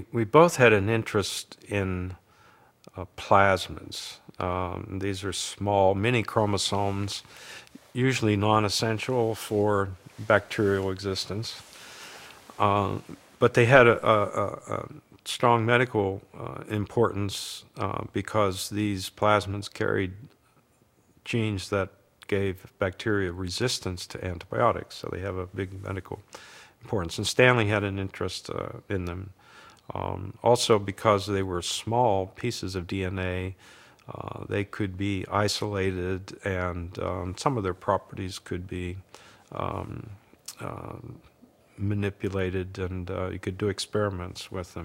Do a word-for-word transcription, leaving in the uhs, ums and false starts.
We both had an interest in uh, plasmids. Um, these are small mini chromosomes, usually non-essential for bacterial existence, uh, but they had a, a, a strong medical uh, importance uh, because these plasmids carried genes that gave bacteria resistance to antibiotics, so they have a big medical importance. And Stanley had an interest uh, in them. Um, also, because they were small pieces of D N A, uh, they could be isolated, and um, some of their properties could be um, uh, manipulated, and uh, you could do experiments with them.